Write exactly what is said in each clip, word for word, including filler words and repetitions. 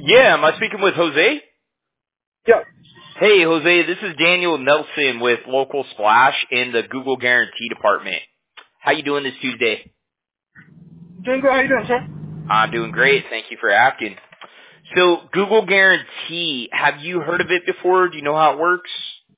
Yeah, am I speaking with Jose? Yeah. Hey, Jose, this is Daniel Nelson with Local Splash in the Google Guarantee Department. How you doing this Tuesday? Doing good. How you doing, sir? I'm doing great. Thank you for asking. So, Google Guarantee, have you heard of it before? Do you know how it works?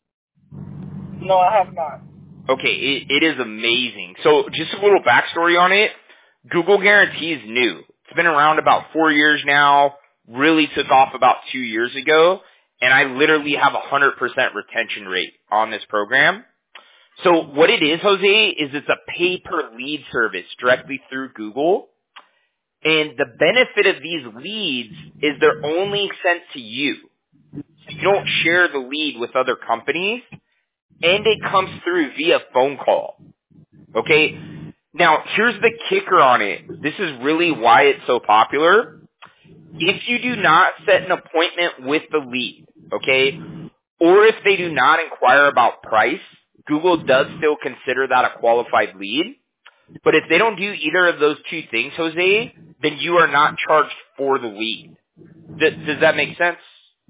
No, I have not. Okay, it, it is amazing. So, just a little backstory on it. Google Guarantee is new. It's been around about four years now. Really took off about two years ago. And I literally have a one hundred percent retention rate on this program. So what it is, Jose, is it's a pay-per-lead service directly through Google. And the benefit of these leads is they're only sent to you. So you don't share the lead with other companies. And it comes through via phone call. Okay? Now, here's the kicker on it. This is really why it's so popular. If you do not set an appointment with the lead, okay, or if they do not inquire about price, Google does still consider that a qualified lead. But if they don't do either of those two things, Jose, then you are not charged for the lead. Does, does that make sense?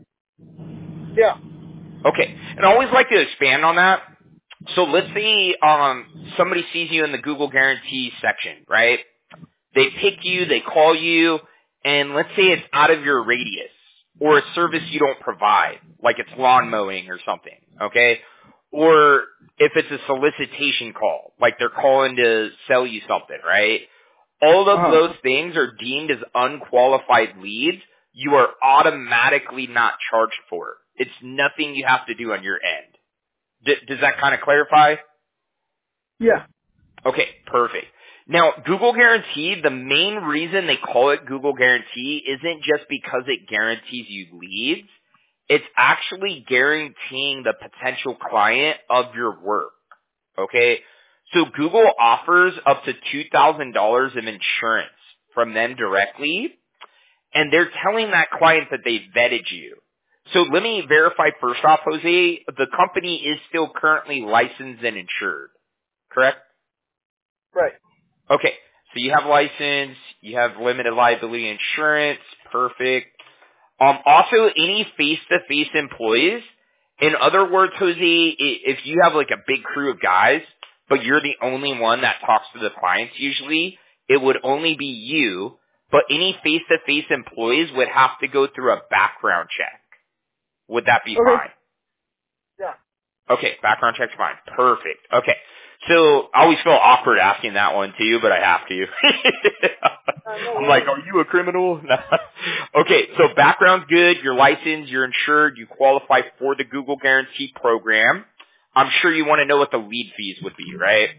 Yeah. Okay. And I always like to expand on that. So let's say um, somebody sees you in the Google Guarantee section, right? They pick you, they call you, and let's say it's out of your radius or a service you don't provide, like it's lawn mowing or something, okay? Or if it's a solicitation call, like they're calling to sell you something, right? All of Uh-huh. those things are deemed as unqualified leads. You are automatically not charged for it. It's nothing you have to do on your end. D- does that kind of clarify? Yeah. Okay, perfect. Now, Google Guarantee, the main reason they call it Google Guarantee isn't just because it guarantees you leads. It's actually guaranteeing the potential client of your work. Okay? So Google offers up to two thousand dollars of insurance from them directly, and they're telling that client that they vetted you. So let me verify first off, Jose, the company is still currently licensed and insured, correct? Right. Okay, so you have license, you have limited liability insurance, perfect. Um, also, any face-to-face employees, in other words, Jose, i- if you have like a big crew of guys, but you're the only one that talks to the clients usually, it would only be you, but any face-to-face employees would have to go through a background check. Would that be Okay. fine? Yeah. Okay, background check's fine. Perfect. Okay. So I always feel awkward asking that one to you, but I have to. Uh, no I'm like, worries. are you a criminal? No. Okay, so background's good, you're licensed, you're insured, you qualify for the Google Guarantee program. I'm sure you want to know what the lead fees would be, right?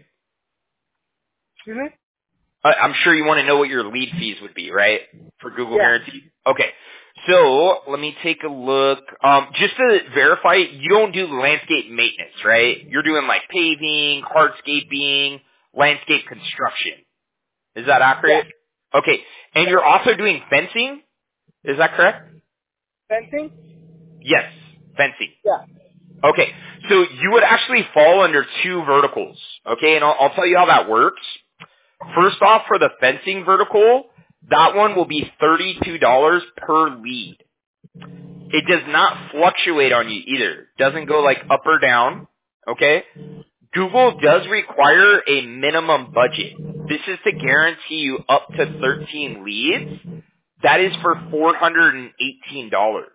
Excuse me? Uh, I'm sure you want to know what your lead fees would be, right? For Google Yeah. Guarantee. Okay. So let me take a look. Um, just to verify, you don't do landscape maintenance, right? You're doing like paving, hardscaping, landscape construction. Is that Yeah. accurate? Okay. And Yeah. you're also doing fencing? Is that correct? Fencing? Yes, fencing. Yeah. Okay. So you would actually fall under two verticals. Okay, and I'll, I'll tell you how that works. First off, for the fencing vertical, that one will be thirty-two dollars per lead. It does not fluctuate on you either. Doesn't go like up or down. Okay? Google does require a minimum budget. This is to guarantee you up to thirteen leads. That is for four hundred eighteen dollars.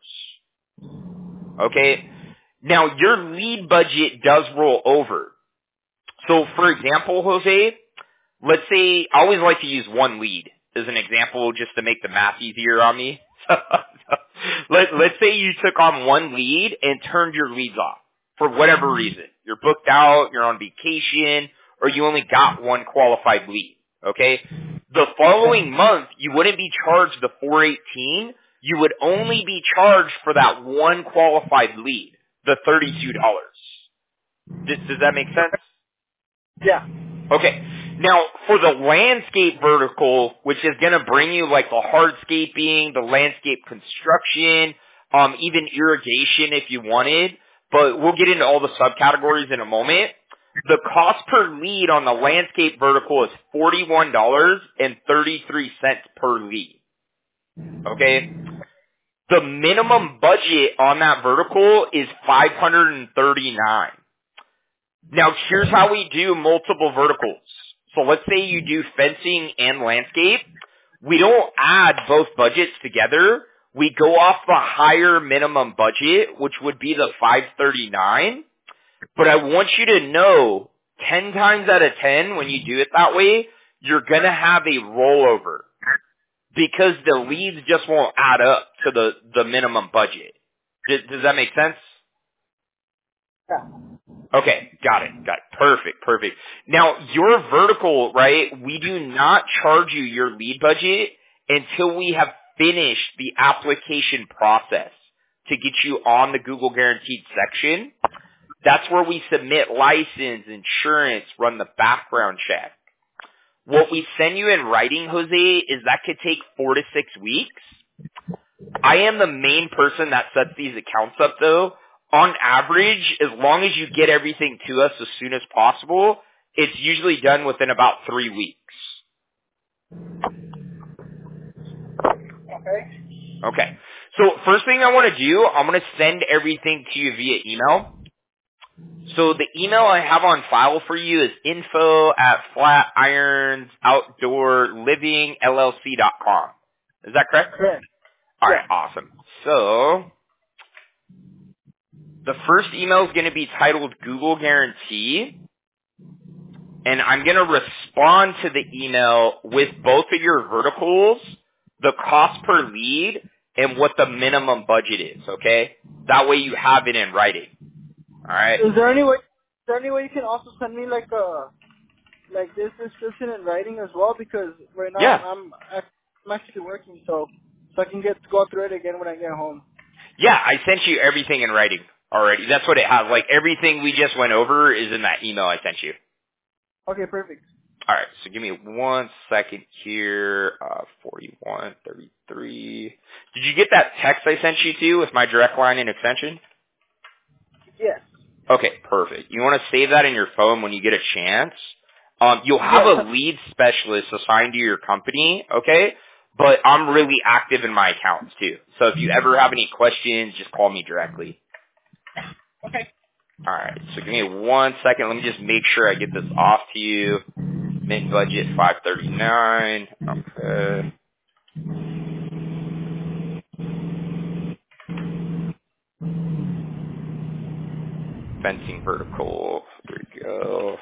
Okay? Now, your lead budget does roll over. So, for example, Jose, let's say, I always like to use one lead as an example just to make the math easier on me. Let, let's say you took on one lead and turned your leads off for whatever reason. You're booked out, you're on vacation, or you only got one qualified lead. Okay? The following month, you wouldn't be charged the four eighteen. You would only be charged for that one qualified lead, the thirty-two dollars. Does, does that make sense? Yeah. Okay. Now, for the landscape vertical, which is going to bring you like the hardscaping, the landscape construction, um, even irrigation if you wanted, but we'll get into all the subcategories in a moment. The cost per lead on the landscape vertical is forty-one dollars and thirty-three cents per lead. Okay? The minimum budget on that vertical is five hundred thirty-nine. Now here's how we do multiple verticals. So let's say you do fencing and landscape. We don't add both budgets together. We go off the higher minimum budget, which would be the five thirty-nine. But I want you to know, ten times out of ten, when you do it that way, you're going to have a rollover. Because the leads just won't add up to the, the minimum budget. Does, does that make sense? Yeah. Okay, got it, got it. Perfect, perfect. Now, your vertical, right, we do not charge you your lead budget until we have finished the application process to get you on the Google Guaranteed section. That's where we submit license, insurance, run the background check. What we send you in writing, Jose, is that could take four to six weeks. I am the main person that sets these accounts up, though. On average, as long as you get everything to us as soon as possible, it's usually done within about three weeks. Okay. Okay. So first thing I want to do, I'm going to send everything to you via email. So the email I have on file for you is info at flatirons outdoor living l l c dot com. Is that correct? Correct. All right, awesome. So the first email is going to be titled Google Guarantee, and I'm going to respond to the email with both of your verticals, the cost per lead, and what the minimum budget is, okay? That way you have it in writing. All right? Is there any way? Is there any way you can also send me like a like this description in writing as well? Because right now Yeah. I'm I'm actually working, so so I can get to go through it again when I get home. Yeah, I sent you everything in writing already. That's what it has. Like, everything we just went over is in that email I sent you. Okay, perfect. All right, so give me one second here. Uh, forty-one thirty-three. Did you get that text I sent you to with my direct line and extension? Yes. Okay, perfect. You want to save that in your phone when you get a chance. Um, you'll have Yes. a lead specialist assigned to your company, okay? But I'm really active in my accounts too. So if you ever have any questions, just call me directly. Okay. All right, so give me one second. Let me just make sure I get this off to you. Min budget five thirty-nine. Okay. Fencing vertical. There we go.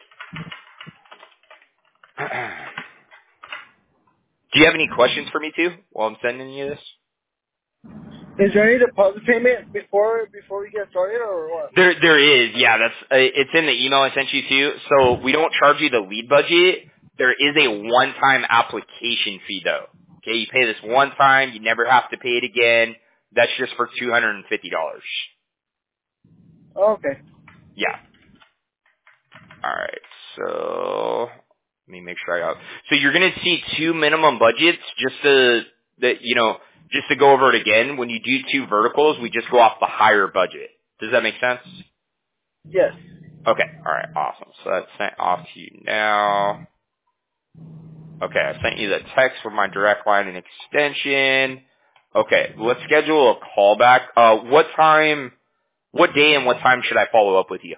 Do you have any questions for me too while I'm sending you this? Is there any deposit payment before before we get started or what? There, there is. Yeah, that's. Uh, it's in the email I sent you too. So we don't charge you the lead budget. There is a one-time application fee though. Okay, you pay this one time. You never have to pay it again. That's just for two hundred and fifty dollars. Oh, okay. Yeah. All right. So let me make sure I got. So you're gonna see two minimum budgets just to that you know just to go over it again. When you do two verticals, we just go off the higher budget. Does that make sense? Yes. Okay. All right. Awesome. So that's sent off to you now. Okay. I sent you the text with my direct line and extension. Okay. Let's schedule a call back. Uh, what time, what day and what time should I follow up with you?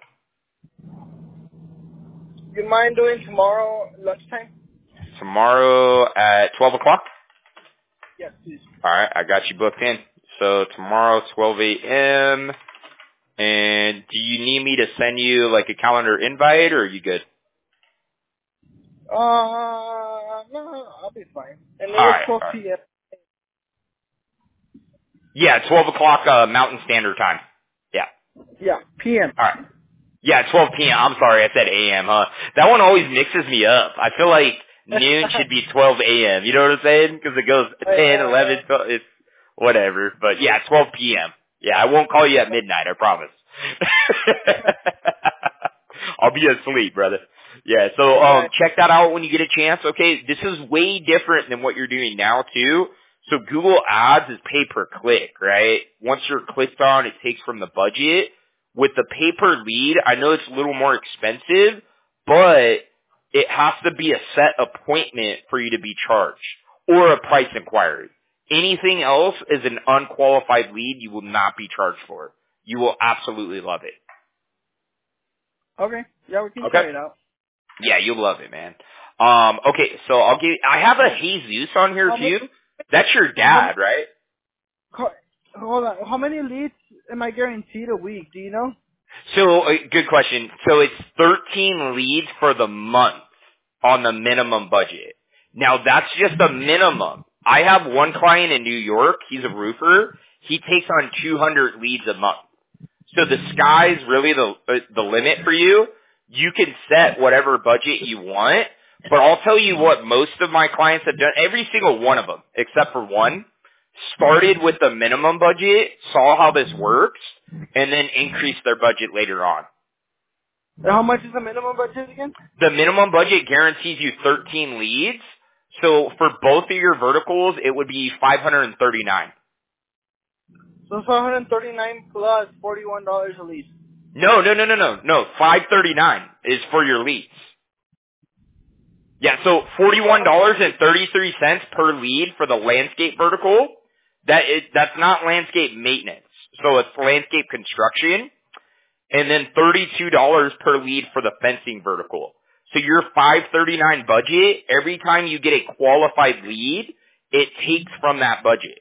You mind doing tomorrow lunchtime? Tomorrow at twelve o'clock? Yes, please. All right. I got you booked in. So tomorrow, twelve a.m. And do you need me to send you like a calendar invite or are you good? Uh, no, I'll be fine. And then All it's right. twelve All right. p m Yeah, twelve o'clock uh, Mountain Standard Time. Yeah. Yeah, P M All right. Yeah, twelve p.m. I'm sorry, I said a m, huh? That one always mixes me up. I feel like noon should be twelve a.m. You know what I'm saying? Because it goes ten, eleven, twelve, it's whatever. But yeah, twelve p.m. Yeah, I won't call you at midnight, I promise. I'll be asleep, brother. Yeah, so um, check that out when you get a chance. Okay, this is way different than what you're doing now, too. So Google Ads is pay per click, right? Once you're clicked on, it takes from the budget. With the pay per lead, I know it's a little more expensive, but it has to be a set appointment for you to be charged or a price inquiry. Anything else is an unqualified lead you will not be charged for. You will absolutely love it. Okay. Yeah, we can Okay? try it out. Yeah, you'll love it, man. Um, okay, so I'll give, I have a Jesus on here How too. many, That's your how, dad, right? how, hold on. How many leads am I guaranteed a week? Do you know? So, uh, good question. So it's thirteen leads for the month on the minimum budget. Now that's just a minimum. I have one client in New York. He's a roofer. He takes on two hundred leads a month. So the sky's really the uh, the limit for you. You can set whatever budget you want, but I'll tell you what most of my clients have done. Every single one of them, except for one, started with the minimum budget, saw how this works, and then increased their budget later on. How much is the minimum budget again? The minimum budget guarantees you thirteen leads. So for both of your verticals, it would be five hundred thirty-nine. So five hundred thirty-nine plus forty-one dollars a lead. No, no, no, no, no, no. five thirty-nine is for your leads. Yeah, so forty-one dollars and thirty-three cents per lead for the landscape vertical. That is, that's not landscape maintenance. So it's landscape construction. And then thirty-two dollars per lead for the fencing vertical. So your five thirty-nine budget, every time you get a qualified lead, it takes from that budget.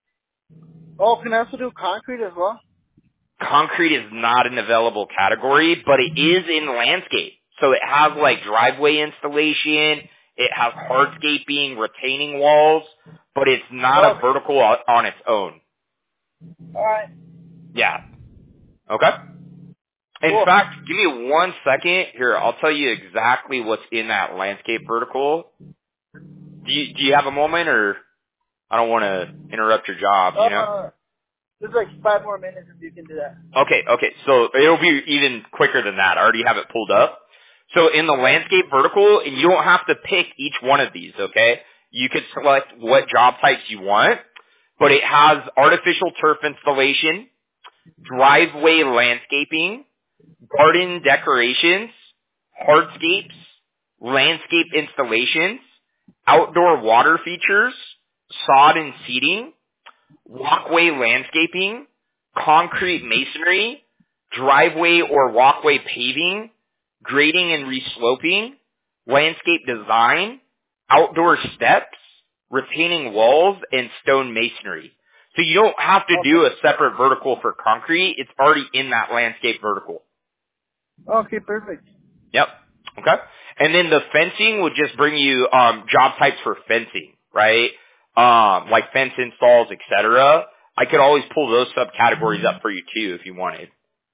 Oh, can I also do concrete as well? Concrete is not an available category, but it is in landscape. So it has like driveway installation, it has hardscaping, retaining walls, but it's not a Okay. vertical on on its own. All right. Yeah. Okay? In Cool. fact, give me one second. Here, I'll tell you exactly what's in that landscape vertical. Do you, do you have a moment, or I don't want to interrupt your job, you know? Uh, there's like five more minutes if you can do that. Okay, okay. So it'll be even quicker than that. I already have it pulled up. So in the landscape vertical, and you don't have to pick each one of these, okay? You could select what job types you want, but it has artificial turf installation, driveway landscaping, garden decorations, hardscapes, landscape installations, outdoor water features, sod and seating, walkway landscaping, concrete masonry, driveway or walkway paving, grading and resloping, landscape design, outdoor steps, retaining walls, and stone masonry. So you don't have to do a separate vertical for concrete. It's already in that landscape vertical. Okay, perfect. Yep. Okay. And then the fencing would just bring you um, job types for fencing, right? Um, like fence installs, et cetera. I could always pull those subcategories up for you too if you wanted.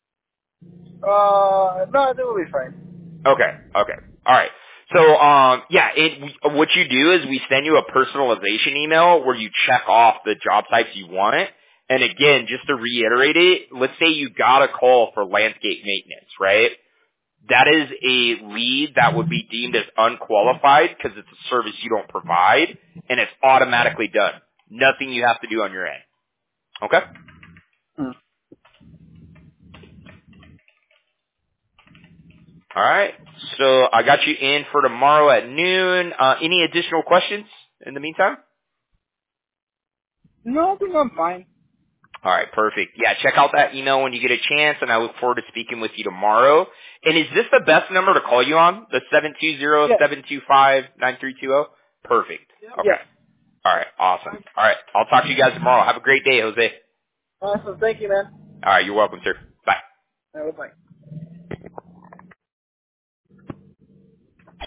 Uh, no, I think we'll be fine. Okay. Okay. All right. So, um, yeah, it, what you do is we send you a personalization email where you check off the job types you want. And again, just to reiterate it, let's say you got a call for landscape maintenance, right? That is a lead that would be deemed as unqualified because it's a service you don't provide, and it's automatically done. Nothing you have to do on your end. Okay? Hmm. All right. So I got you in for tomorrow at noon. Uh, any additional questions in the meantime? No, I think I'm fine. All right, perfect. Yeah, check out that email when you get a chance, and I look forward to speaking with you tomorrow. And is this the best number to call you on? The seven two zero, Yes. seven two five, nine three two zero? Perfect. Okay. Yes. All right, awesome. All right, I'll talk to you guys tomorrow. Have a great day, Jose. Awesome. Thank you, man. All right, you're welcome, sir. Bye. All right, bye.